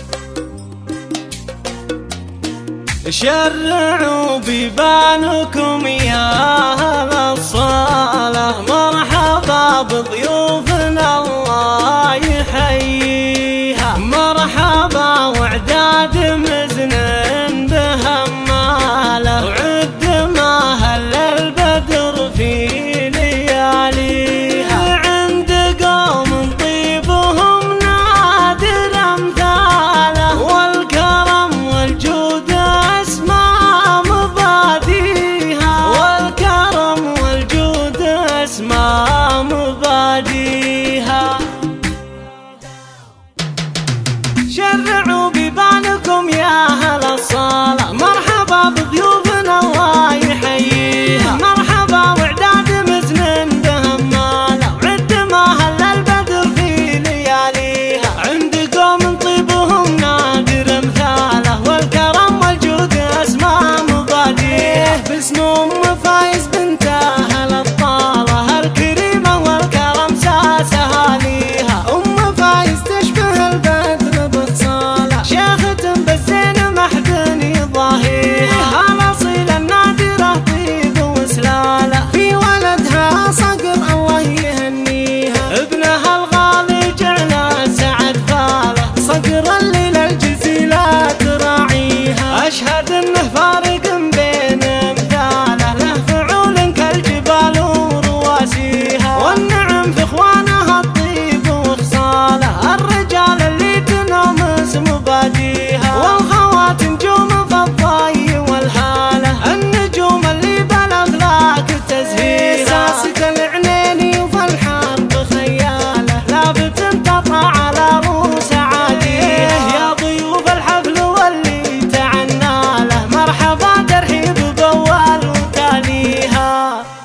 شرعوا بيبانكم يا أهل الصالة، مرحبا بضيوفنا الله يحييها، مرحبا وعداد مزن بهمالة، وعد ما هل البدر في لياليها، عند قوم طيبهم نادر أمثاله، والكرم والجود اسماء مباديها، والكرم والجود اسماء مباديها. شرعوا بيبانكم يا أهل الصالة، مرحبا بضيوفنا الله يحييها، مرحبا وعداد مزن بهمالة، وعد ما هل البدر في لياليها، عند قوم طيبهم نادر أمثاله، والكرم والجود اسماء مباديه، باسم أم فايز بنت أهل الطالة الكريمة، والكرم ساسها ليها، أم فايز تشبه البدر بتصالة، شيخة بالزين محدن يضاهيها، الأصيلة النادرة طيب وسلالة، في ولدها صقر الله يهنيها، ابنها الغالي جعله سعد فاله، صقر اللي للجزيلة تراعيها، أشهد انه فارق بين امثاله، له فعول كالجبال ورواسيها، والنعم في اخوانها الطيب وخصاله، الرجال اللي تنومس مباديها، والخوات نجوم فالضي والهاله، النجوم اللي بالاخلاق تزهيها، ساسة العنيني وفي الحرب خياله، لابت تطلع على روس عاديه، يا ضيوف الحفل واللي تعنى له، مرحبا ترحيب بأول وتاليها.